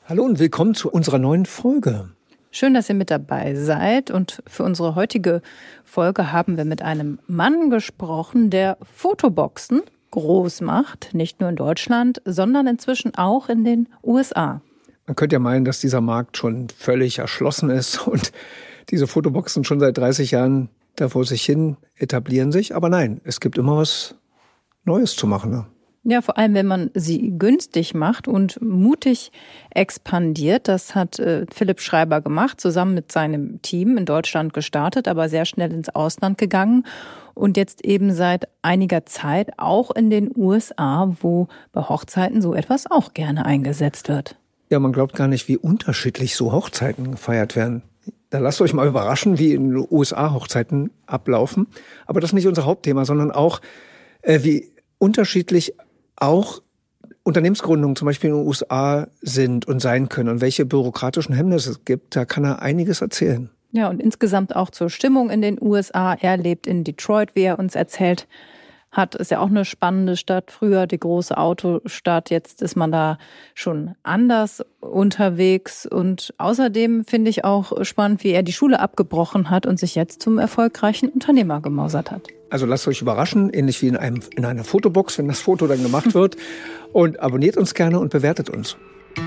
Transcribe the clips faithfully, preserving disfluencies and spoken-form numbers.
Hallo und willkommen zu unserer neuen Folge. Schön, dass ihr mit dabei seid. Und für unsere heutige Folge haben wir mit einem Mann gesprochen, der Fotoboxen groß macht. Nicht nur in Deutschland, sondern inzwischen auch in den U S A. Man könnte ja meinen, dass dieser Markt schon völlig erschlossen ist und diese Fotoboxen schon seit dreißig Jahren da vor sich hin etablieren sich. Aber nein, es gibt immer was Neues zu machen. Ne? Ja, vor allem, wenn man sie günstig macht und mutig expandiert. Das hat äh, Philipp Schreiber gemacht, zusammen mit seinem Team in Deutschland gestartet, aber sehr schnell ins Ausland gegangen. Und jetzt eben seit einiger Zeit auch in den U S A, wo bei Hochzeiten so etwas auch gerne eingesetzt wird. Ja, man glaubt gar nicht, wie unterschiedlich so Hochzeiten gefeiert werden. Da lasst euch mal überraschen, wie in den U S A Hochzeiten ablaufen. Aber das ist nicht unser Hauptthema, sondern auch, äh, wie unterschiedlich auch Unternehmensgründungen zum Beispiel in den U S A sind und sein können und welche bürokratischen Hemmnisse es gibt, da kann er einiges erzählen. Ja, und insgesamt auch zur Stimmung in den U S A. Er lebt in Detroit, wie er uns erzählt hat. Ist ja auch eine spannende Stadt. Früher die große Autostadt. Jetzt ist man da schon anders unterwegs. Und außerdem finde ich auch spannend, wie er die Schule abgebrochen hat und sich jetzt zum erfolgreichen Unternehmer gemausert hat. Also lasst euch überraschen, ähnlich wie in, einem, in einer Fotobox, wenn das Foto dann gemacht wird. Und abonniert uns gerne und bewertet uns.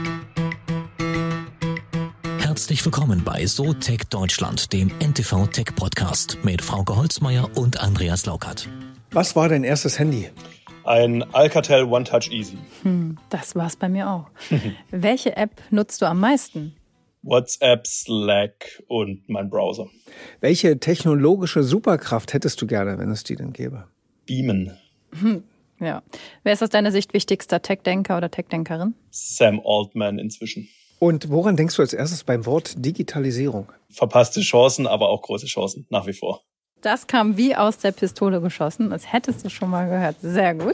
Herzlich willkommen bei SoTech Deutschland, dem N T V Tech Podcast mit Frauke Holzmeier und Andreas Laukert. Was war dein erstes Handy? Ein Alcatel One Touch Easy. Hm, das war's bei mir auch. Welche App nutzt du am meisten? WhatsApp, Slack und mein Browser. Welche technologische Superkraft hättest du gerne, wenn es die denn gäbe? Beamen. Hm, ja. Wer ist aus deiner Sicht wichtigster Tech-Denker oder Tech-Denkerin? Sam Altman inzwischen. Und woran denkst du als erstes beim Wort Digitalisierung? Verpasste Chancen, aber auch große Chancen, nach wie vor. Das kam wie aus der Pistole geschossen. Das hättest du schon mal gehört. Sehr gut.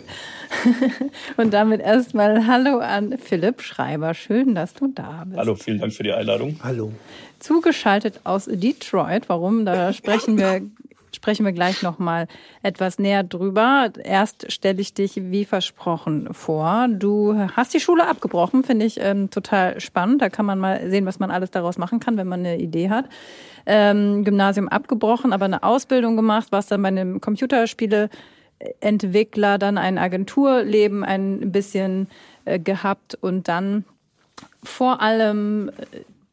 Und damit erstmal Hallo an Philipp Schreiber. Schön, dass du da bist. Hallo, vielen Dank für die Einladung. Hallo. Zugeschaltet aus Detroit. Warum? Da sprechen wir, sprechen wir gleich noch mal etwas näher drüber. Erst stelle ich dich wie versprochen vor. Du hast die Schule abgebrochen, finde ich ähm, total spannend. Da kann man mal sehen, was man alles daraus machen kann, wenn man eine Idee hat. Ähm, Gymnasium abgebrochen, aber eine Ausbildung gemacht, warst dann bei einem Computerspieleentwickler, dann ein Agenturleben ein bisschen äh, gehabt und dann vor allem äh,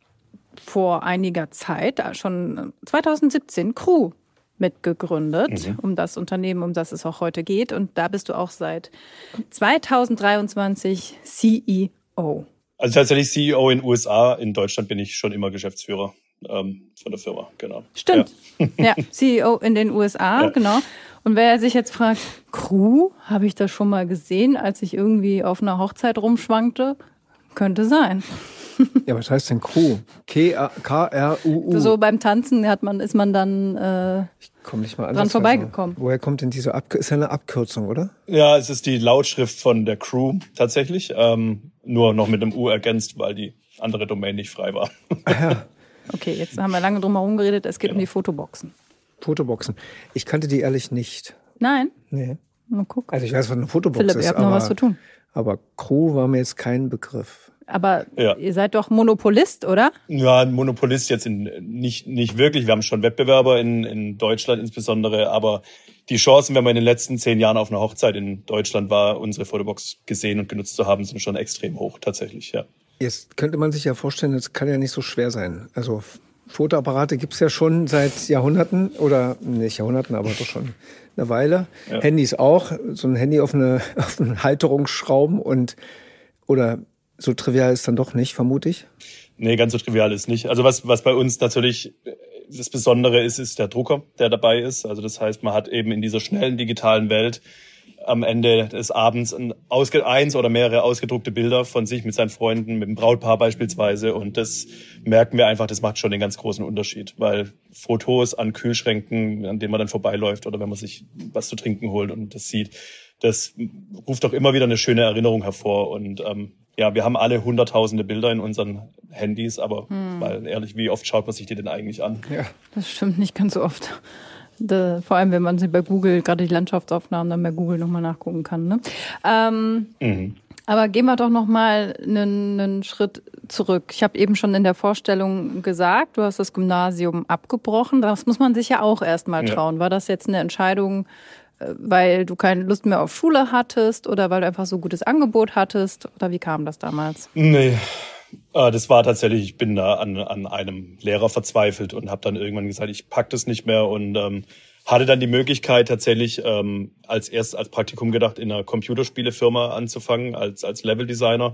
vor einiger Zeit, schon zwanzig siebzehn, Crew mitgegründet, mhm. um das Unternehmen, um das es auch heute geht. Und da bist du auch seit zwanzig dreiundzwanzig C E O. Also tatsächlich C E O in den U S A, in Deutschland bin ich schon immer Geschäftsführer. Ähm, von der Firma, genau. Stimmt. Ja, ja C E O in den U S A, ja. Genau. Und wer sich jetzt fragt, Crew, habe ich das schon mal gesehen, als ich irgendwie auf einer Hochzeit rumschwankte? Könnte sein. Ja, was heißt denn Crew? K R U U. So beim Tanzen hat man, ist man dann äh, ich komm nicht mal dran vorbeigekommen. Woher kommt denn diese Abkürzung? Ist ja eine Abkürzung, oder? Ja, es ist die Lautschrift von der Crew tatsächlich. Ähm, nur noch mit einem U ergänzt, weil die andere Domain nicht frei war. Ah, ja. Okay, jetzt haben wir lange drum herum geredet. Es geht genau. um die Fotoboxen. Fotoboxen. Ich kannte die ehrlich nicht. Nein? Nee. Mal gucken. Also ich weiß, was eine Fotobox Philipp, ist. ihr habt aber, noch was zu tun. Aber Crew war mir jetzt kein Begriff. Aber ja. Ihr seid doch Monopolist, oder? Ja, ein Monopolist jetzt in, nicht nicht wirklich. Wir haben schon Wettbewerber in, in Deutschland insbesondere, aber die Chancen, wenn man in den letzten zehn Jahren auf einer Hochzeit in Deutschland war, unsere Fotobox gesehen und genutzt zu haben, sind schon extrem hoch tatsächlich, ja. Jetzt könnte man sich ja vorstellen, das kann ja nicht so schwer sein. Also Fotoapparate gibt's ja schon seit Jahrhunderten oder nicht Jahrhunderten, aber doch schon eine Weile. Ja. Handys auch. So ein Handy auf eine, auf eine Halterung schrauben und oder so trivial ist dann doch nicht, vermute ich. Nee, ganz so trivial ist nicht. Also was was bei uns natürlich das Besondere ist, ist der Drucker, der dabei ist. Also das heißt, man hat eben in dieser schnellen digitalen Welt am Ende des Abends ein ausge- eins oder mehrere ausgedruckte Bilder von sich mit seinen Freunden, mit dem Brautpaar beispielsweise. Und das merken wir einfach, das macht schon den ganz großen Unterschied. Weil Fotos an Kühlschränken, an denen man dann vorbeiläuft oder wenn man sich was zu trinken holt und das sieht, das ruft doch immer wieder eine schöne Erinnerung hervor. Und ähm, ja, wir haben alle hunderttausende Bilder in unseren Handys, aber hm. mal ehrlich, wie oft schaut man sich die denn eigentlich an? Ja. Das stimmt nicht ganz so oft. Da, vor allem, wenn man sie bei Google, gerade die Landschaftsaufnahmen, dann bei Google nochmal nachgucken kann. Ne? Ähm, mhm. Aber gehen wir doch noch mal einen, einen Schritt zurück. Ich habe eben schon in der Vorstellung gesagt, du hast das Gymnasium abgebrochen. Das muss man sich ja auch erst mal trauen. Ja. War das jetzt eine Entscheidung, weil du keine Lust mehr auf Schule hattest oder weil du einfach so ein gutes Angebot hattest? Oder wie kam das damals? Nee, das war tatsächlich, ich bin da an, an einem Lehrer verzweifelt und habe dann irgendwann gesagt, ich pack das nicht mehr und ähm, hatte dann die Möglichkeit tatsächlich ähm, als erst als Praktikum gedacht in einer Computerspielefirma anzufangen als als Leveldesigner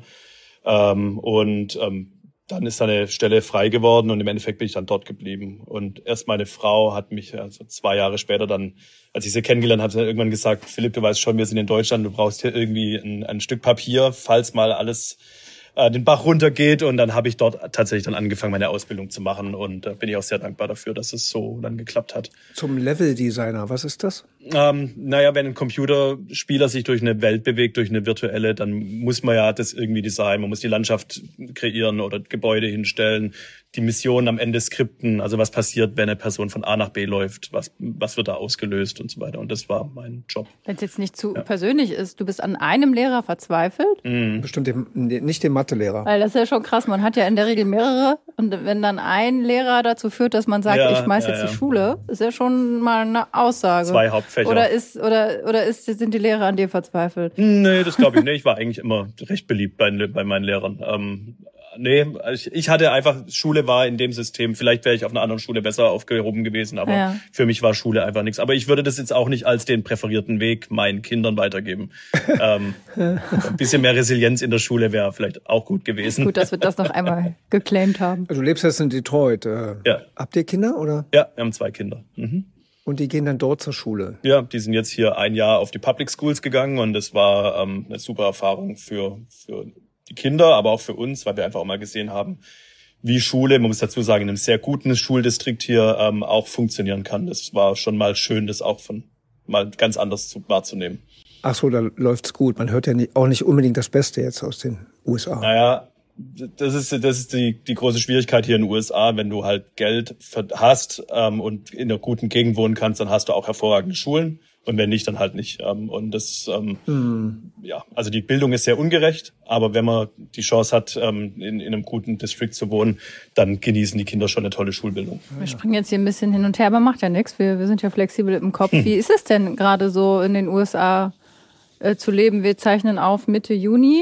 ähm, und ähm, dann ist eine Stelle frei geworden und im Endeffekt bin ich dann dort geblieben und erst meine Frau hat mich also zwei Jahre später dann, als ich sie kennengelernt habe, irgendwann gesagt, Philipp, du weißt schon, wir sind in Deutschland, du brauchst hier irgendwie ein, ein Stück Papier, falls mal alles den Bach runtergeht und dann habe ich dort tatsächlich dann angefangen, meine Ausbildung zu machen und da bin ich auch sehr dankbar dafür, dass es so dann geklappt hat. Zum Level-Designer, was ist das? Ähm, naja, wenn ein Computerspieler sich durch eine Welt bewegt, durch eine virtuelle, dann muss man ja das irgendwie designen, man muss die Landschaft kreieren oder Gebäude hinstellen, die Mission am Ende skripten, also was passiert, wenn eine Person von A nach B läuft, was was wird da ausgelöst und so weiter und das war mein Job. Wenn es jetzt nicht zu ja. persönlich ist, du bist an einem Lehrer verzweifelt? Mhm. Bestimmt dem, nicht dem Mathelehrer. Weil das ist ja schon krass, man hat ja in der Regel mehrere und wenn dann ein Lehrer dazu führt, dass man sagt, ja, ich schmeiß ja, jetzt ja. die Schule, ist ja schon mal eine Aussage. Zwei Hauptfächer. Oder ist oder oder ist sind die Lehrer an dir verzweifelt? Nee, das glaube ich nicht. Ich war eigentlich immer recht beliebt bei, bei meinen Lehrern. Ähm, nee, ich, ich hatte einfach, Schule war in dem System, vielleicht wäre ich auf einer anderen Schule besser aufgehoben gewesen, aber ja. für mich war Schule einfach nichts. Aber ich würde das jetzt auch nicht als den präferierten Weg meinen Kindern weitergeben. ähm, ein bisschen mehr Resilienz in der Schule wäre vielleicht auch gut gewesen. Gut, dass wir das noch einmal geclaimt haben. Also du lebst jetzt in Detroit. Äh, ja. Habt ihr Kinder, oder? Ja, wir haben zwei Kinder. Mhm. Und die gehen dann dort zur Schule? Ja, die sind jetzt hier ein Jahr auf die Public Schools gegangen und das war ähm, eine super Erfahrung für für die Kinder, aber auch für uns, weil wir einfach auch mal gesehen haben, wie Schule, man muss dazu sagen, in einem sehr guten Schuldistrikt hier ähm, auch funktionieren kann. Das war schon mal schön, das auch von mal ganz anders zu, wahrzunehmen. Ach so, da läuft's gut. Man hört ja nicht, auch nicht unbedingt das Beste jetzt aus den U S A. Naja, das ist das ist die die große Schwierigkeit hier in den U S A. Wenn du halt Geld hast ähm, und in einer guten Gegend wohnen kannst, dann hast du auch hervorragende Schulen. Und wenn nicht, dann halt nicht. Und das, ähm, hm. ja, also die Bildung ist sehr ungerecht, aber wenn man die Chance hat, ähm, in, in einem guten District zu wohnen, dann genießen die Kinder schon eine tolle Schulbildung. Wir springen jetzt hier ein bisschen hin und her, aber macht ja nichts. Wir, wir sind ja flexibel im Kopf. Hm. Wie ist es denn gerade so in den U S A äh, zu leben? Wir zeichnen auf Mitte Juni.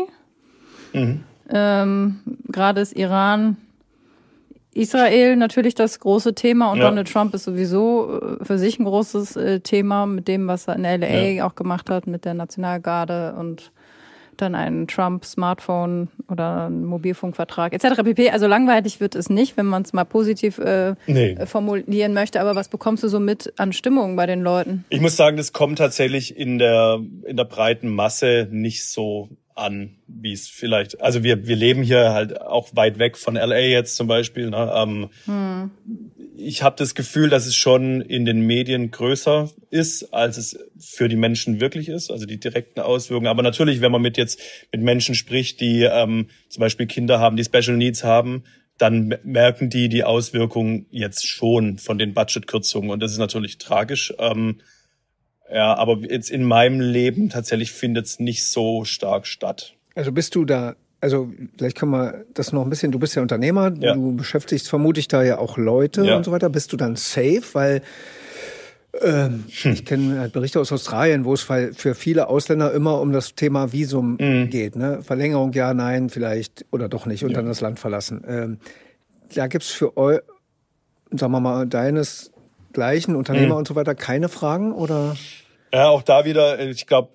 Mhm. Ähm, gerade ist Iran, Israel natürlich das große Thema und ja. Donald Trump ist sowieso für sich ein großes äh, Thema mit dem, was er in L A ja. auch gemacht hat mit der Nationalgarde und dann ein Trump-Smartphone oder ein Mobilfunkvertrag et cetera pp. Also langweilig wird es nicht, wenn man es mal positiv äh, nee. formulieren möchte. Aber was bekommst du so mit an Stimmung bei den Leuten? Ich muss sagen, das kommt tatsächlich in der in der breiten Masse nicht so an, wie es vielleicht, also wir wir leben hier halt auch weit weg von L A jetzt zum Beispiel. Ne? Ähm, hm. Ich habe das Gefühl, dass es schon in den Medien größer ist, als es für die Menschen wirklich ist, also die direkten Auswirkungen. Aber natürlich, wenn man mit jetzt mit Menschen spricht, die ähm, zum Beispiel Kinder haben, die Special Needs haben, dann merken die die Auswirkungen jetzt schon von den Budgetkürzungen und das ist natürlich tragisch. Ähm, Ja, aber jetzt in meinem Leben tatsächlich findet es nicht so stark statt. Also bist du da, also vielleicht können wir das noch ein bisschen, du bist ja Unternehmer, ja. du beschäftigst vermutlich da ja auch Leute ja. und so weiter. Bist du dann safe? Weil ähm, hm. ich kenne halt Berichte aus Australien, wo es für viele Ausländer immer um das Thema Visum mhm. geht. Ne? Verlängerung, ja, nein, vielleicht oder doch nicht und ja. dann das Land verlassen. Ähm, da gibt's für euch, sagen wir mal, deines gleichen Unternehmer mhm. und so weiter keine Fragen oder? Ja, auch da wieder, ich glaube,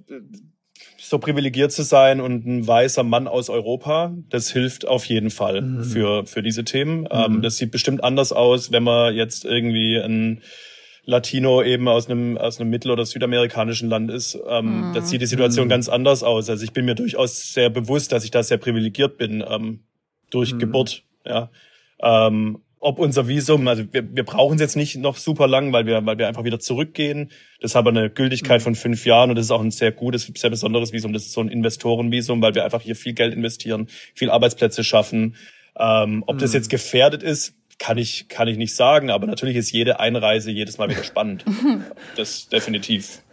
so privilegiert zu sein und ein weißer Mann aus Europa, das hilft auf jeden Fall mhm. für für diese Themen. Mhm. Ähm, das sieht bestimmt anders aus, wenn man jetzt irgendwie ein Latino eben aus einem aus einem mittel- oder südamerikanischen Land ist. Ähm, mhm. Da sieht die Situation mhm. ganz anders aus. Also ich bin mir durchaus sehr bewusst, dass ich da sehr privilegiert bin ähm, durch mhm. Geburt. Ja. Ähm, Ob unser Visum, also wir, wir brauchen es jetzt nicht noch super lang, weil wir weil wir einfach wieder zurückgehen. Das hat aber eine Gültigkeit von fünf Jahren und das ist auch ein sehr gutes, sehr besonderes Visum. Das ist so ein Investorenvisum, weil wir einfach hier viel Geld investieren, viel Arbeitsplätze schaffen. Ähm, ob mhm. das jetzt gefährdet ist, kann ich kann ich nicht sagen, aber natürlich ist jede Einreise jedes Mal wieder spannend. Das definitiv.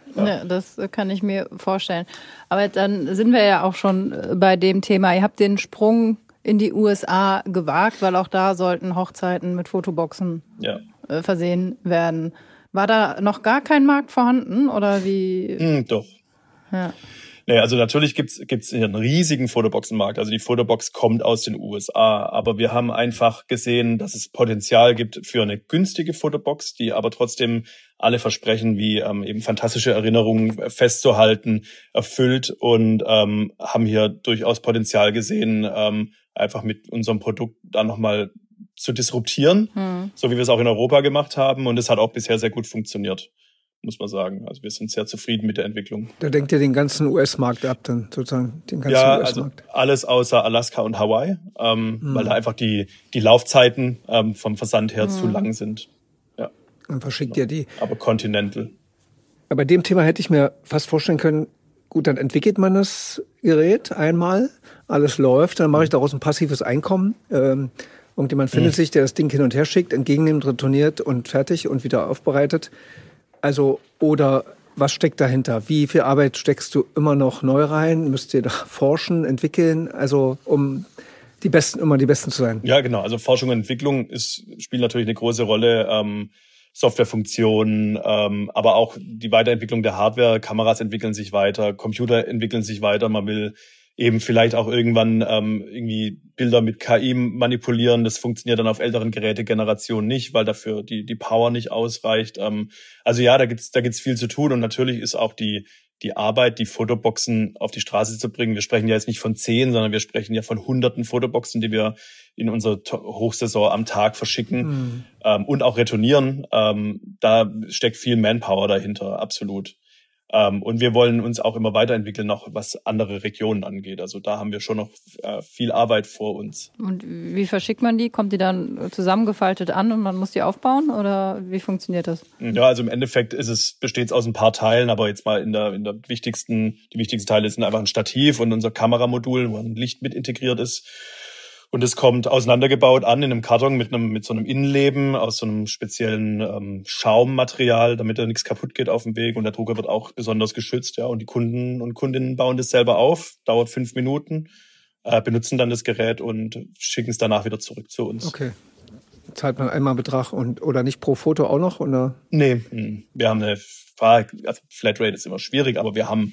Ja. Ja, das kann ich mir vorstellen. Aber dann sind wir ja auch schon bei dem Thema. Ihr habt den Sprung in die U S A gewagt, weil auch da sollten Hochzeiten mit Fotoboxen ja. äh, versehen werden. War da noch gar kein Markt vorhanden oder wie? Hm, doch. Ja. Naja, also natürlich gibt's gibt's einen riesigen Fotoboxenmarkt. Also die Fotobox kommt aus den U S A, aber wir haben einfach gesehen, dass es Potenzial gibt für eine günstige Fotobox, die aber trotzdem alle Versprechen wie ähm, eben fantastische Erinnerungen festzuhalten erfüllt und ähm, haben hier durchaus Potenzial gesehen, ähm, einfach mit unserem Produkt da nochmal zu disruptieren, hm. so wie wir es auch in Europa gemacht haben. Und es hat auch bisher sehr gut funktioniert, muss man sagen. Also wir sind sehr zufrieden mit der Entwicklung. Da denkt ihr den ganzen U S-Markt ab, dann sozusagen den ganzen ja, U S-Markt? Also alles außer Alaska und Hawaii, ähm, hm. weil da einfach die die Laufzeiten ähm, vom Versand her hm. zu lang sind. Ja. Dann verschickt ihr die. Aber Continental. Aber bei dem Thema hätte ich mir fast vorstellen können, gut, dann entwickelt man das Gerät einmal, alles läuft, dann mache ich daraus ein passives Einkommen. Ähm, irgendjemand findet hm. sich, der das Ding hin und her schickt, entgegennimmt, retourniert und fertig und wieder aufbereitet. Also, oder was steckt dahinter? Wie viel Arbeit steckst du immer noch neu rein? Müsst ihr da forschen, entwickeln? Also, um die Besten, immer die Besten zu sein. Ja, genau. Also Forschung und Entwicklung ist, spielt natürlich eine große Rolle. Ähm, Softwarefunktionen, ähm, aber auch die Weiterentwicklung der Hardware. Kameras entwickeln sich weiter, Computer entwickeln sich weiter. Man will eben vielleicht auch irgendwann ähm, irgendwie Bilder mit K I manipulieren. Das funktioniert dann auf älteren Gerätegenerationen nicht, weil dafür die die Power nicht ausreicht. Ähm, also ja, da gibt's da gibt's viel zu tun und natürlich ist auch die die Arbeit, die Fotoboxen auf die Straße zu bringen. Wir sprechen ja jetzt nicht von zehn, sondern wir sprechen ja von hunderten Fotoboxen, die wir in unserer Hochsaison am Tag verschicken mhm. ähm, und auch retournieren. Ähm, da steckt viel Manpower dahinter, absolut. Ähm, und wir wollen uns auch immer weiterentwickeln, auch was andere Regionen angeht. Also da haben wir schon noch äh, viel Arbeit vor uns. Und wie verschickt man die? Kommt die dann zusammengefaltet an und man muss die aufbauen? Oder wie funktioniert das? Ja, also im Endeffekt ist es, besteht es aus ein paar Teilen, aber jetzt mal in der, in der wichtigsten, die wichtigsten Teile sind einfach ein Stativ und unser Kameramodul, wo ein Licht mit integriert ist. Und es kommt auseinandergebaut an in einem Karton mit einem mit so einem Innenleben aus so einem speziellen ähm, Schaummaterial, damit da nichts kaputt geht auf dem Weg. Und der Drucker wird auch besonders geschützt. Ja, und die Kunden und Kundinnen bauen das selber auf, dauert fünf Minuten, äh, benutzen dann das Gerät und schicken es danach wieder zurück zu uns. Okay. Zahlt man einmal Betrag und oder nicht pro Foto auch noch? Oder? Nee, wir haben eine also Flatrate ist immer schwierig, aber wir haben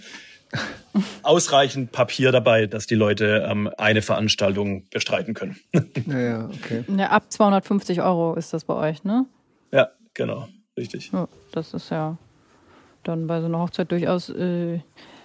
ausreichend Papier dabei, dass die Leute ähm, eine Veranstaltung bestreiten können. Ja, ja, okay. Ja, ab zweihundertfünfzig Euro ist das bei euch, ne? Ja, genau, richtig. Ja, das ist ja dann bei so einer Hochzeit durchaus äh,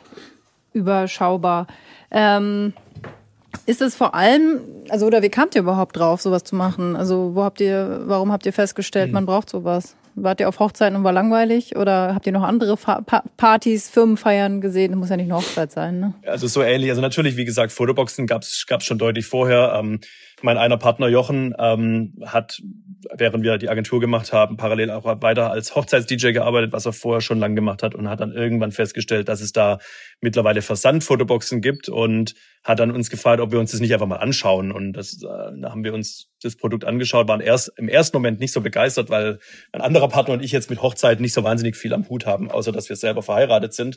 überschaubar. Ähm, ist es vor allem, also oder wie kamt ihr überhaupt drauf, sowas zu machen? Also wo habt ihr, warum habt ihr festgestellt, hm. man braucht sowas? Wart ihr auf Hochzeiten und war langweilig oder habt ihr noch andere Fa- pa- Partys, Firmenfeiern gesehen? Das muss ja nicht eine Hochzeit sein, ne? Also so ähnlich. Also natürlich, wie gesagt, Fotoboxen gab's gab's schon deutlich vorher. Ähm, mein einer Partner Jochen ähm, hat, während wir die Agentur gemacht haben, parallel auch weiter als Hochzeits-D J gearbeitet, was er vorher schon lang gemacht hat und hat dann irgendwann festgestellt, dass es da mittlerweile Versandfotoboxen gibt und hat dann uns gefragt, ob wir uns das nicht einfach mal anschauen. Und das, äh, da haben wir uns das Produkt angeschaut, waren erst im ersten Moment nicht so begeistert, weil ein anderer Partner und ich jetzt mit Hochzeiten nicht so wahnsinnig viel am Hut haben, außer dass wir selber verheiratet sind.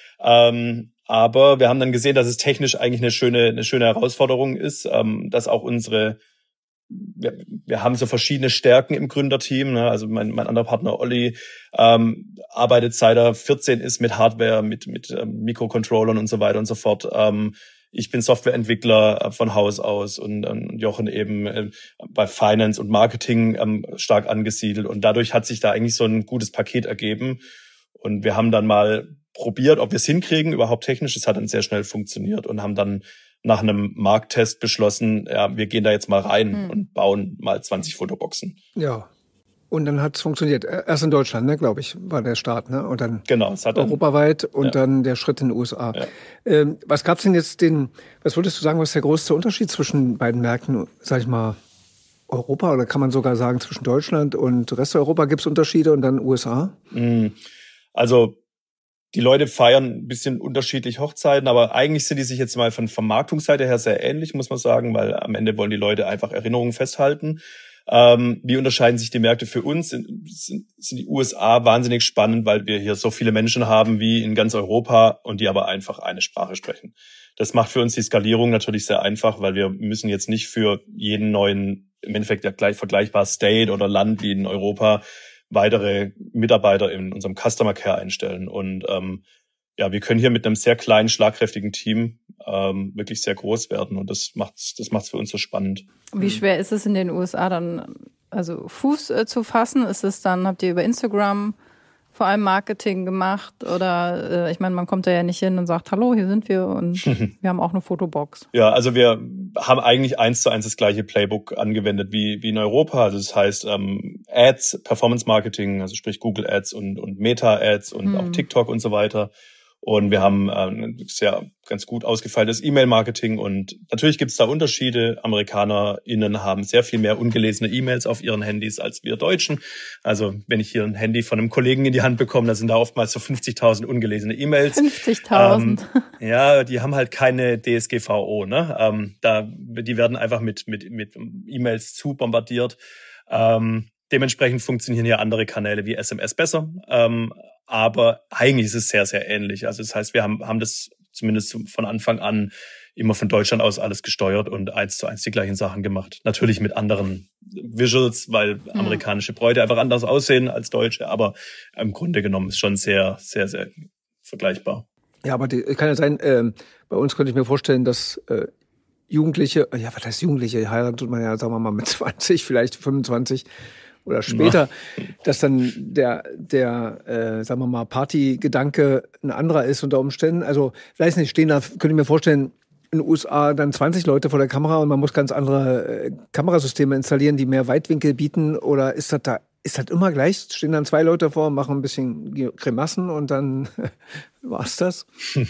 Ähm, aber wir haben dann gesehen, dass es technisch eigentlich eine schöne, eine schöne Herausforderung ist, ähm, dass auch unsere, wir, wir haben so verschiedene Stärken im Gründerteam, ne? Also mein, mein anderer Partner Olli ähm, arbeitet seit er vierzehn ist mit Hardware, mit, mit ähm, Mikrocontrollern und so weiter und so fort. Ähm, Ich bin Softwareentwickler von Haus aus und, und Jochen eben äh, bei Finance und Marketing ähm, stark angesiedelt. Und dadurch hat sich da eigentlich so ein gutes Paket ergeben. Und wir haben dann mal probiert, ob wir es hinkriegen, überhaupt technisch. Es hat dann sehr schnell funktioniert und haben dann nach einem Markttest beschlossen, ja, wir gehen da jetzt mal rein hm. und bauen mal zwanzig Fotoboxen. Ja. Und dann hat es funktioniert. Erst in Deutschland, ne, glaube ich, war der Start, ne? Und dann genau, es hat dann, europaweit und ja. dann der Schritt in den U S A. Ja. Ähm, was gab's denn jetzt den, was würdest du sagen, was ist der größte Unterschied zwischen beiden Märkten, sag ich mal, Europa oder kann man sogar sagen zwischen Deutschland und Rest Europa gibt's Unterschiede und dann U S A? Also die Leute feiern ein bisschen unterschiedlich Hochzeiten, aber eigentlich sind die sich jetzt mal von Vermarktungsseite her sehr ähnlich, muss man sagen, weil am Ende wollen die Leute einfach Erinnerungen festhalten. Ähm, wie unterscheiden sich die Märkte für uns? Sind, sind, sind die U S A wahnsinnig spannend, weil wir hier so viele Menschen haben wie in ganz Europa und die aber einfach eine Sprache sprechen. Das macht für uns die Skalierung natürlich sehr einfach, weil wir müssen jetzt nicht für jeden neuen, im Endeffekt ja gleich vergleichbar State oder Land wie in Europa weitere Mitarbeiter in unserem Customer Care einstellen. Und ähm, ja, wir können hier mit einem sehr kleinen, schlagkräftigen Team ähm, wirklich sehr groß werden. Und das macht's, das macht's für uns so spannend. Wie schwer ist es in den U S A dann, also Fuß äh, zu fassen? Ist es dann, habt ihr über Instagram vor allem Marketing gemacht? Oder äh, ich meine, man kommt da ja nicht hin und sagt, hallo, hier sind wir und wir haben auch eine Fotobox. Ja, also wir haben eigentlich eins zu eins das gleiche Playbook angewendet wie wie in Europa. Also das heißt ähm, Ads, Performance Marketing, also sprich Google Ads und und Meta Ads und hm. auch TikTok und so weiter. Und wir haben ähm, sehr ganz gut ausgefeiltes E-Mail-Marketing. Und natürlich gibt es da Unterschiede. AmerikanerInnen haben sehr viel mehr ungelesene E-Mails auf ihren Handys als wir Deutschen. Also wenn ich hier ein Handy von einem Kollegen in die Hand bekomme, da sind da oftmals so fünfzigtausend ungelesene E-Mails. fünfzigtausend Ähm, ja, die haben halt keine D S G V O. Ne? Ähm, da, die werden einfach mit mit mit E-Mails zu bombardiert. Ähm, dementsprechend funktionieren hier andere Kanäle wie S M S besser. Ähm, Aber eigentlich ist es sehr, sehr ähnlich. Also das heißt, wir haben, haben das zumindest von Anfang an immer von Deutschland aus alles gesteuert und eins zu eins die gleichen Sachen gemacht. Natürlich mit anderen Visuals, weil mhm. amerikanische Bräute einfach anders aussehen als deutsche. Aber im Grunde genommen ist schon sehr, sehr, sehr vergleichbar. Ja, aber die, kann ja sein, äh, bei uns könnte ich mir vorstellen, dass äh, Jugendliche, ja, was heißt Jugendliche? Heiraten tut man ja, sagen wir mal, mit zwanzig, vielleicht fünfundzwanzig. Oder später, ja. dass dann der, der, äh, sagen wir mal, Partygedanke ein anderer ist unter Umständen. Also, weiß nicht, stehen da, könnte ich mir vorstellen, in den U S A dann zwanzig Leute vor der Kamera und man muss ganz andere äh, Kamerasysteme installieren, die mehr Weitwinkel bieten. Oder ist das da, ist das immer gleich? Stehen dann zwei Leute vor, machen ein bisschen Grimassen und dann war's das?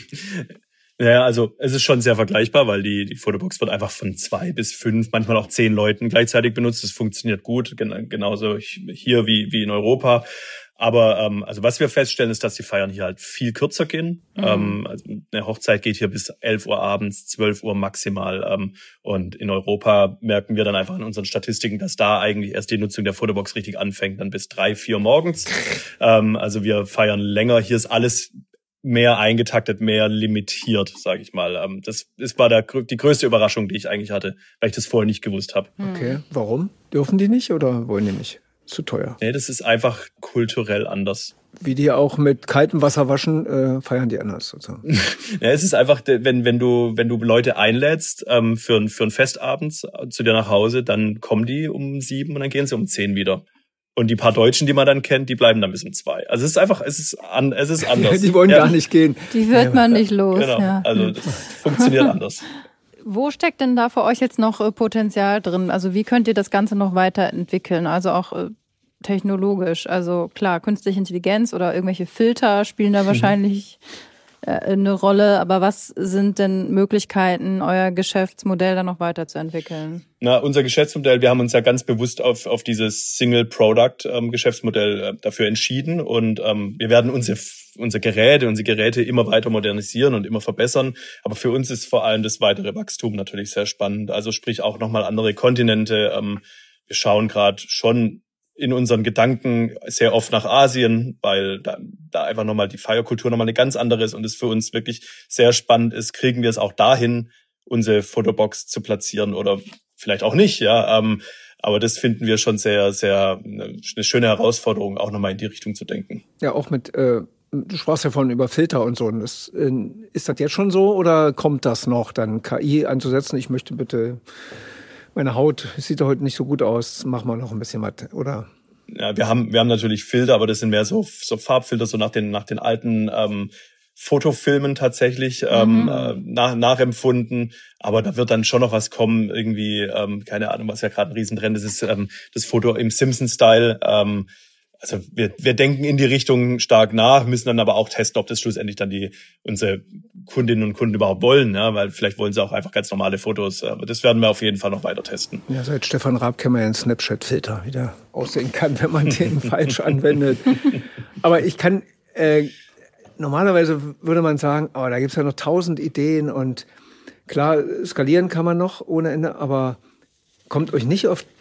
Ja, also es ist schon sehr vergleichbar, weil die die Fotobox wird einfach von zwei bis fünf, manchmal auch zehn Leuten gleichzeitig benutzt. Das funktioniert gut, gen- genauso hier wie wie in Europa. Aber ähm, also was wir feststellen, ist, dass die Feiern hier halt viel kürzer gehen. Mhm. Ähm, also eine Hochzeit geht hier bis elf Uhr abends, zwölf Uhr maximal. Ähm, und in Europa merken wir dann einfach in unseren Statistiken, dass da eigentlich erst die Nutzung der Fotobox richtig anfängt, dann bis drei, vier morgens. ähm, also wir feiern länger. Hier ist alles mehr eingetaktet, mehr limitiert, sage ich mal. Das, das war der, die größte Überraschung, die ich eigentlich hatte, weil ich das vorher nicht gewusst habe. Okay, warum? Dürfen die nicht oder wollen die nicht? Zu teuer? Nee, das ist einfach kulturell anders. Wie die auch mit kaltem Wasser waschen, äh, feiern die anders sozusagen. Ja, es ist einfach, wenn wenn du wenn du Leute einlädst ähm, für ein für ein Festabend zu dir nach Hause, dann kommen die um sieben und dann gehen sie um zehn wieder. Und die paar Deutschen, die man dann kennt, die bleiben dann bis um zwei. Also es ist einfach, es ist an, es ist anders. Die wollen ja. gar nicht gehen. Die wird man nicht los. Genau. Ja. Also das funktioniert anders. Wo steckt denn da für euch jetzt noch äh, Potenzial drin? Also wie könnt ihr das Ganze noch weiterentwickeln? Also auch äh, technologisch. Also klar, künstliche Intelligenz oder irgendwelche Filter spielen da wahrscheinlich äh, eine Rolle. Aber was sind denn Möglichkeiten, euer Geschäftsmodell da noch weiterzuentwickeln? Na, unser Geschäftsmodell, wir haben uns ja ganz bewusst auf auf dieses Single-Product-Geschäftsmodell ähm, äh, dafür entschieden und ähm, wir werden unsere unsere Geräte, unsere Geräte immer weiter modernisieren und immer verbessern. Aber für uns ist vor allem das weitere Wachstum natürlich sehr spannend. Also sprich auch nochmal andere Kontinente. Ähm, wir schauen gerade schon in unseren Gedanken sehr oft nach Asien, weil da, da einfach nochmal die Feierkultur nochmal eine ganz andere ist und es für uns wirklich sehr spannend ist, kriegen wir es auch dahin, unsere Fotobox zu platzieren oder vielleicht auch nicht, ja. Ähm, aber das finden wir schon sehr, sehr eine schöne Herausforderung, auch nochmal in die Richtung zu denken. Ja, auch mit, äh, du sprachst ja vorhin über Filter und so. Und das, äh, ist das jetzt schon so oder kommt das noch, dann K I einzusetzen? Ich möchte bitte, meine Haut sieht doch heute nicht so gut aus, mach mal noch ein bisschen was, oder? Ja, wir haben wir haben natürlich Filter, aber das sind mehr so so Farbfilter, so nach den nach den alten ähm, Fotofilmen tatsächlich ähm, mhm. äh, nach, nachempfunden. Aber da wird dann schon noch was kommen, irgendwie, ähm, keine Ahnung, was ja gerade ein Riesentrend ist, ist ähm, das Foto im Simpson-Style. Ähm, also wir wir denken in die Richtung stark nach, müssen dann aber auch testen, ob das schlussendlich dann die unsere Kundinnen und Kunden überhaupt wollen, ja, weil vielleicht wollen sie auch einfach ganz normale Fotos. Aber das werden wir auf jeden Fall noch weiter testen. Ja, seit Stefan Raab kennen wir ja einen Snapchat-Filter, wie der aussehen kann, wenn man den falsch anwendet. Aber ich kann, äh, normalerweise würde man sagen, oh, da gibt's ja noch tausend Ideen und klar, skalieren kann man noch ohne Ende, aber kommt euch nicht auf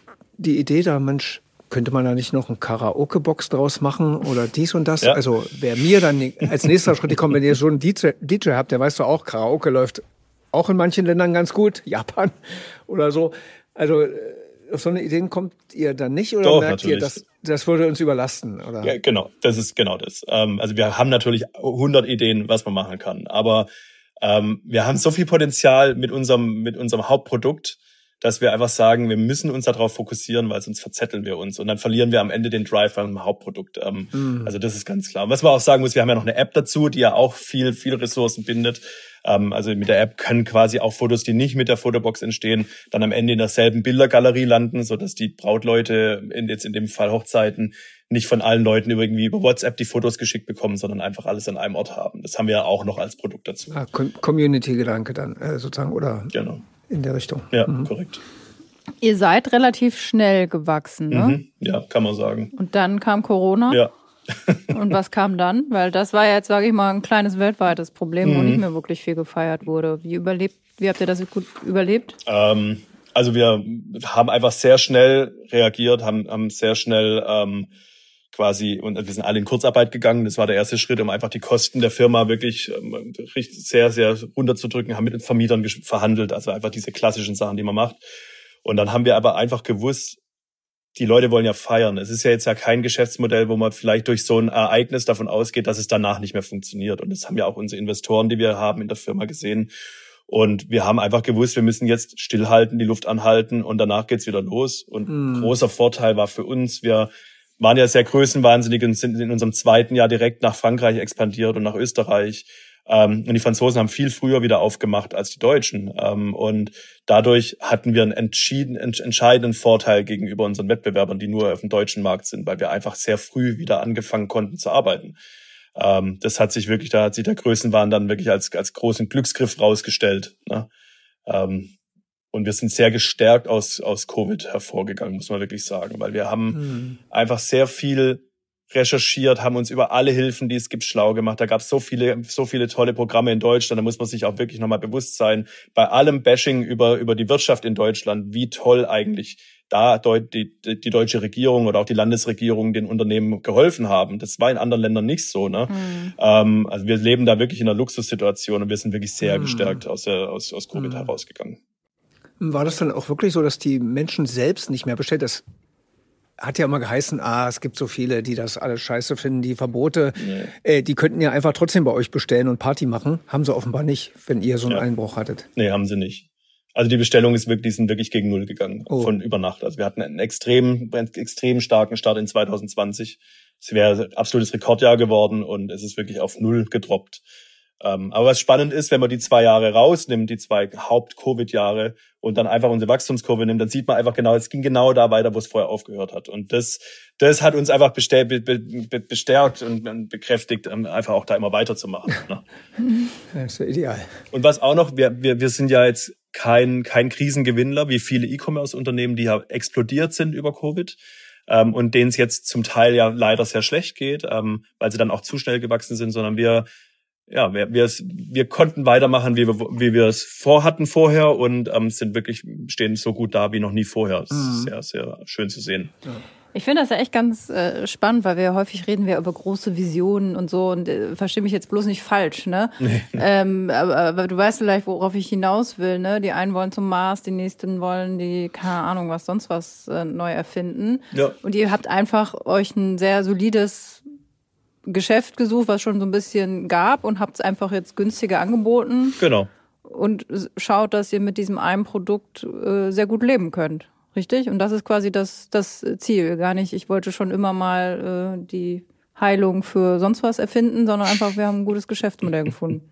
die Idee da, Mensch, könnte man da nicht noch eine Karaoke-Box draus machen oder dies und das? Ja. Also wäre mir dann als nächster Schritt gekommen, wenn ihr so einen D J, D J habt, der weißt du auch, Karaoke läuft auch in manchen Ländern ganz gut, Japan oder so. Also auf so eine Idee kommt ihr dann nicht oder Doch, merkt natürlich. ihr, das, das würde uns überlasten? Oder? Ja, genau, das ist genau das. Ähm, also wir haben natürlich hundert Ideen, was man machen kann, aber ähm, wir haben so viel Potenzial mit unserem mit unserem Hauptprodukt, dass wir einfach sagen, wir müssen uns darauf fokussieren, weil sonst verzetteln wir uns und dann verlieren wir am Ende den Drive beim Hauptprodukt. Ähm, mhm. Also das ist ganz klar. Was man auch sagen muss, wir haben ja noch eine App dazu, die ja auch viel, viel Ressourcen bindet. Ähm, also mit der App können quasi auch Fotos, die nicht mit der Fotobox entstehen, dann am Ende in derselben Bildergalerie landen, sodass die Brautleute, in, jetzt in dem Fall Hochzeiten, nicht von allen Leuten irgendwie über WhatsApp die Fotos geschickt bekommen, sondern einfach alles an einem Ort haben. Das haben wir ja auch noch als Produkt dazu. Ah, Community-Gedanke dann äh, sozusagen, oder? Genau. In der Richtung. Ja, mhm. korrekt. Ihr seid relativ schnell gewachsen, ne? Mhm. Ja, kann man sagen. Und dann kam Corona. Ja. Und was kam dann? Weil das war ja jetzt, sage ich mal, ein kleines weltweites Problem, mhm. wo nicht mehr wirklich viel gefeiert wurde. Wie überlebt, wie habt ihr das gut überlebt? Ähm, also wir haben einfach sehr schnell reagiert, haben, haben sehr schnell ähm, quasi, und wir sind alle in Kurzarbeit gegangen. Das war der erste Schritt, um einfach die Kosten der Firma wirklich ähm, richtig sehr, sehr runterzudrücken, haben mit den Vermietern verhandelt, also einfach diese klassischen Sachen, die man macht. Und dann haben wir aber einfach gewusst, die Leute wollen ja feiern. Es ist ja jetzt ja kein Geschäftsmodell, wo man vielleicht durch so ein Ereignis davon ausgeht, dass es danach nicht mehr funktioniert. Und das haben ja auch unsere Investoren, die wir haben in der Firma, gesehen. Und wir haben einfach gewusst, wir müssen jetzt stillhalten, die Luft anhalten und danach geht's wieder los. Und mm. großer Vorteil war für uns, wir waren ja sehr größenwahnsinnig und sind in unserem zweiten Jahr direkt nach Frankreich expandiert und nach Österreich. Ähm, und die Franzosen haben viel früher wieder aufgemacht als die Deutschen. Ähm, und dadurch hatten wir einen entschieden, ent, entscheidenden Vorteil gegenüber unseren Wettbewerbern, die nur auf dem deutschen Markt sind, weil wir einfach sehr früh wieder angefangen konnten zu arbeiten. Ähm, das hat sich wirklich, da hat sich der Größenwahn dann wirklich als, als großen Glücksgriff rausgestellt, ne? Ähm, Und wir sind sehr gestärkt aus, aus Covid hervorgegangen, muss man wirklich sagen, weil wir haben mhm. einfach sehr viel recherchiert, haben uns über alle Hilfen, die es gibt, schlau gemacht. Da gab es so viele, so viele tolle Programme in Deutschland. Da muss man sich auch wirklich nochmal bewusst sein, bei allem Bashing über, über die Wirtschaft in Deutschland, wie toll eigentlich da die, die, die deutsche Regierung oder auch die Landesregierung den Unternehmen geholfen haben. Das war in anderen Ländern nicht so, ne? Mhm. Ähm, also wir leben da wirklich in einer Luxussituation und wir sind wirklich sehr mhm. gestärkt aus, der, aus, aus Covid mhm. herausgegangen. War das dann auch wirklich so, dass die Menschen selbst nicht mehr bestellt? Das hat ja immer geheißen, ah, es gibt so viele, die das alles scheiße finden, die Verbote, nee. äh, die könnten ja einfach trotzdem bei euch bestellen und Party machen. Haben sie offenbar nicht, wenn ihr so einen ja. Einbruch hattet. Nee, haben sie nicht. Also die Bestellung ist wirklich, die sind wirklich gegen Null gegangen, oh. von über Nacht. Also wir hatten einen extrem, extrem starken Start in zwanzig zwanzig. Es wäre ein absolutes Rekordjahr geworden und es ist wirklich auf Null gedroppt. Ähm, aber was spannend ist, wenn man die zwei Jahre rausnimmt, die zwei Haupt-Covid-Jahre und dann einfach unsere Wachstumskurve nimmt, dann sieht man einfach genau, es ging genau da weiter, wo es vorher aufgehört hat. Und das, das hat uns einfach bestärkt, be, be, bestärkt und bekräftigt, einfach auch da immer weiterzumachen. Ne? Das ist ja ideal. Und was auch noch, wir, wir, wir sind ja jetzt kein, kein Krisengewinnler, wie viele E-Commerce-Unternehmen, die ja explodiert sind über Covid. Ähm, und denen es jetzt zum Teil ja leider sehr schlecht geht, ähm, weil sie dann auch zu schnell gewachsen sind, sondern wir Ja, wir, wir, wir konnten weitermachen, wie wir, wie wir es vorhatten vorher und ähm, sind wirklich, stehen so gut da wie noch nie vorher. Das mhm. ist sehr, sehr schön zu sehen. Ja. Ich finde das ja echt ganz äh, spannend, weil wir häufig reden wir über große Visionen und so und äh, verstehe mich jetzt bloß nicht falsch, ne? Nee. Ähm, aber, aber du weißt vielleicht, worauf ich hinaus will, ne? Die einen wollen zum Mars, die nächsten wollen die, keine Ahnung, was sonst was äh, neu erfinden. Ja. Und ihr habt einfach euch ein sehr solides Geschäft gesucht, was schon so ein bisschen gab und habt es einfach jetzt günstiger angeboten. Genau. Und schaut, dass ihr mit diesem einen Produkt äh, sehr gut leben könnt. Richtig? Und das ist quasi das, das Ziel. Gar nicht, ich wollte schon immer mal äh, die Heilung für sonst was erfinden, sondern einfach, wir haben ein gutes Geschäftsmodell gefunden.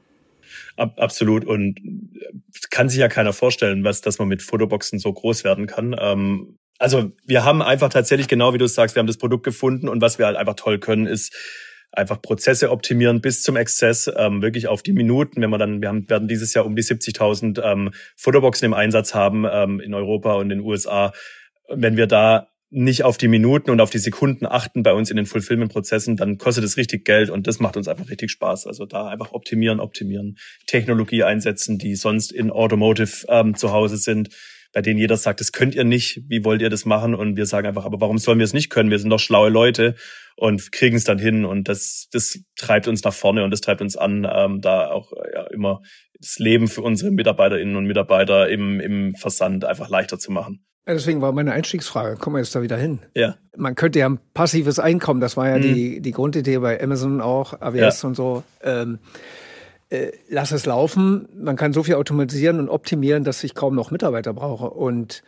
Absolut. Und kann sich ja keiner vorstellen, was, dass man mit Fotoboxen so groß werden kann. Ähm, also wir haben einfach tatsächlich, genau wie du es sagst, wir haben das Produkt gefunden und was wir halt einfach toll können, ist einfach Prozesse optimieren bis zum Exzess, ähm, wirklich auf die Minuten. Wenn wir dann, wir haben, werden dieses Jahr um die siebzigtausend ähm, Fotoboxen im Einsatz haben ähm, in Europa und in den U S A. Wenn wir da nicht auf die Minuten und auf die Sekunden achten bei uns in den Fulfillment-Prozessen, dann kostet es richtig Geld und das macht uns einfach richtig Spaß. Also da einfach optimieren, optimieren, Technologie einsetzen, die sonst in Automotive ähm, zu Hause sind. bei denen jeder sagt, das könnt ihr nicht, wie wollt ihr das machen? Und wir sagen einfach, aber warum sollen wir es nicht können? Wir sind doch schlaue Leute und kriegen es dann hin. Und das, das treibt uns nach vorne und das treibt uns an, ähm, da auch ja, immer das Leben für unsere Mitarbeiterinnen und Mitarbeiter im, im Versand einfach leichter zu machen. Deswegen war meine Einstiegsfrage, kommen wir jetzt da wieder hin? Ja. Man könnte ja ein passives Einkommen, das war ja mhm. die, die Grundidee bei Amazon auch, A W S ja. und so. Ähm, äh, lass es laufen. Man kann so viel automatisieren und optimieren, dass ich kaum noch Mitarbeiter brauche. Und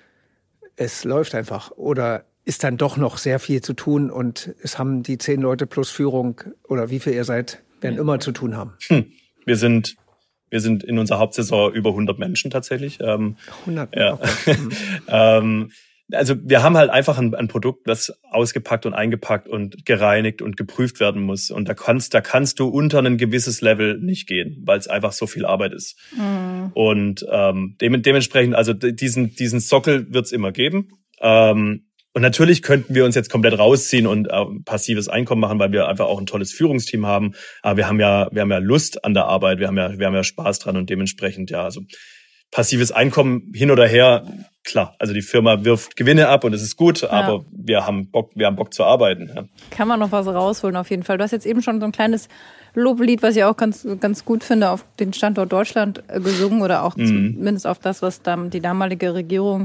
es läuft einfach. Oder ist dann doch noch sehr viel zu tun und es haben die zehn Leute plus Führung oder wie viel ihr seid, werden immer zu tun haben. Hm. Wir sind Wir sind in unserer Hauptsaison über hundert Menschen tatsächlich. Ähm, hundert? Ja. Okay. ähm, also wir haben halt einfach ein, ein Produkt, das ausgepackt und eingepackt und gereinigt und geprüft werden muss. Und da kannst, da kannst du unter ein gewisses Level nicht gehen, weil es einfach so viel Arbeit ist. Mhm. Und ähm, dem, dementsprechend, also diesen, diesen Sockel wird es immer geben. Ähm, Und natürlich könnten wir uns jetzt komplett rausziehen und äh, passives Einkommen machen, weil wir einfach auch ein tolles Führungsteam haben. Aber wir haben ja, wir haben ja Lust an der Arbeit, wir haben ja, wir haben ja Spaß dran und dementsprechend ja, also passives Einkommen hin oder her, klar. Also die Firma wirft Gewinne ab und es ist gut, ja. aber wir haben Bock, wir haben Bock zu arbeiten. Ja. Kann man noch was rausholen auf jeden Fall. Du hast jetzt eben schon so ein kleines Loblied, was ich auch ganz, ganz gut finde, auf den Standort Deutschland gesungen oder auch mhm. zumindest auf das, was dann die damalige Regierung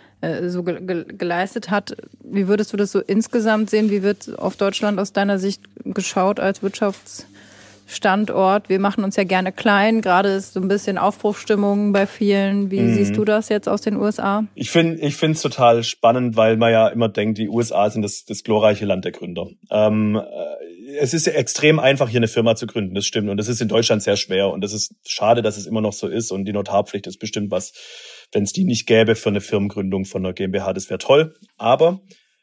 so ge- ge- geleistet hat. Wie würdest du das so insgesamt sehen? Wie wird auf Deutschland aus deiner Sicht geschaut als Wirtschaftsstandort? Wir machen uns ja gerne klein. Gerade ist so ein bisschen Aufbruchsstimmung bei vielen. Wie mhm. siehst du das jetzt aus den U S A? Ich finde, ich finde es total spannend, weil man ja immer denkt, die U S A sind das, das glorreiche Land der Gründer. Ähm, es ist extrem einfach, hier eine Firma zu gründen. Das stimmt. Und das ist in Deutschland sehr schwer. Und das ist schade, dass es immer noch so ist. Und die Notarpflicht ist bestimmt was, wenn es die nicht gäbe für eine Firmengründung von einer GmbH, das wäre toll. Aber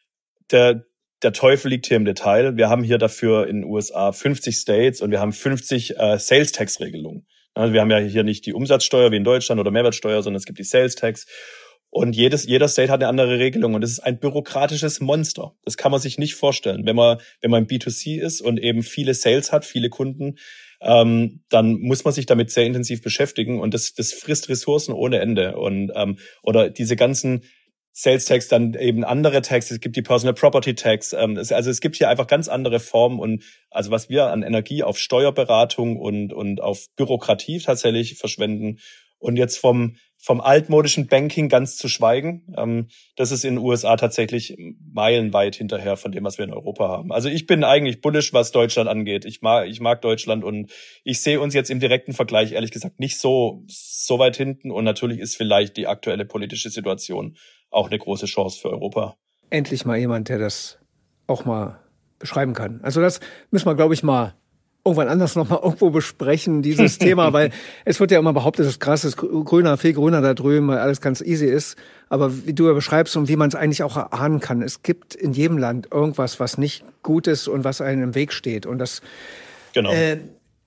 der, der Teufel liegt hier im Detail. Wir haben hier dafür in den U S A fünfzig States und wir haben fünfzig äh, Sales-Tax-Regelungen. Also wir haben ja hier nicht die Umsatzsteuer wie in Deutschland oder Mehrwertsteuer, sondern es gibt die Sales-Tax. Und jedes, jeder State hat eine andere Regelung. Und das ist ein bürokratisches Monster. Das kann man sich nicht vorstellen. Wenn man, wenn man im B zwei C ist und eben viele Sales hat, viele Kunden, ähm, dann muss man sich damit sehr intensiv beschäftigen und das, das frisst Ressourcen ohne Ende. Und ähm, oder diese ganzen Sales Tax, dann eben andere Tax, es gibt die Personal Property Tax, ähm, es, also es gibt hier einfach ganz andere Formen und also was wir an Energie auf Steuerberatung und und auf Bürokratie tatsächlich verschwenden und jetzt vom vom altmodischen Banking ganz zu schweigen, ähm, das ist in den U S A tatsächlich meilenweit hinterher von dem, was wir in Europa haben. Also ich bin eigentlich bullish, was Deutschland angeht. Ich mag, ich mag Deutschland und ich sehe uns jetzt im direkten Vergleich ehrlich gesagt nicht so so weit hinten. Und natürlich ist vielleicht die aktuelle politische Situation auch eine große Chance für Europa. Endlich mal jemand, der das auch mal beschreiben kann. Also das müssen wir, glaube ich, mal irgendwann anders noch mal irgendwo besprechen, dieses Thema, weil es wird ja immer behauptet, das Gras ist grüner, viel grüner da drüben, weil alles ganz easy ist. Aber wie du ja beschreibst und wie man es eigentlich auch erahnen kann, es gibt in jedem Land irgendwas, was nicht gut ist und was einem im Weg steht. Und das, genau. Äh,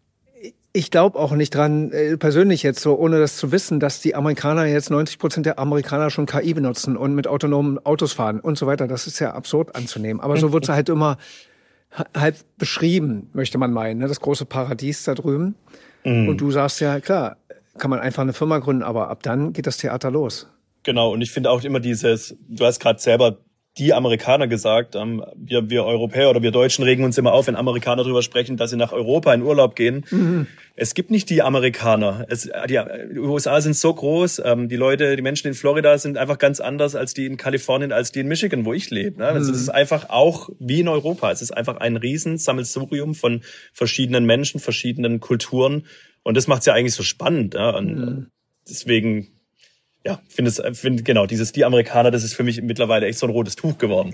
ich glaube auch nicht dran, äh, persönlich jetzt so, ohne das zu wissen, dass die Amerikaner jetzt neunzig Prozent der Amerikaner schon K I benutzen und mit autonomen Autos fahren und so weiter. Das ist ja absurd anzunehmen. Aber so wird es halt immer halb beschrieben, möchte man meinen, ne? Das große Paradies da drüben. Mhm. Und du sagst ja, klar, kann man einfach eine Firma gründen, aber ab dann geht das Theater los. Genau, und ich finde auch immer dieses, du hast gerade selber die Amerikaner gesagt, ähm, wir, wir Europäer oder wir Deutschen regen uns immer auf, wenn Amerikaner darüber sprechen, dass sie nach Europa in Urlaub gehen. Mhm. Es gibt nicht die Amerikaner. Es, die, die U S A sind so groß, ähm, die Leute, die Menschen in Florida sind einfach ganz anders als die in Kalifornien, als die in Michigan, wo ich lebe. Ne? Also es ist einfach auch wie in Europa. Es ist einfach ein Riesensammelsurium von verschiedenen Menschen, verschiedenen Kulturen. Und das macht es ja eigentlich so spannend. Ja? Und mhm. deswegen... Ja, finde es, finde genau, dieses die Amerikaner, das ist für mich mittlerweile echt so ein rotes Tuch geworden.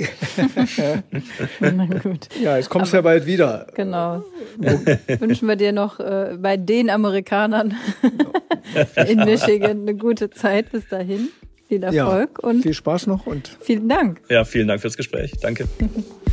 Na gut. Ja, jetzt kommst du ja bald wieder. Genau. Wünschen wir dir noch äh, bei den Amerikanern in Michigan eine gute Zeit bis dahin. Viel Erfolg ja, und viel Spaß noch und vielen Dank. Ja, vielen Dank fürs Gespräch. Danke.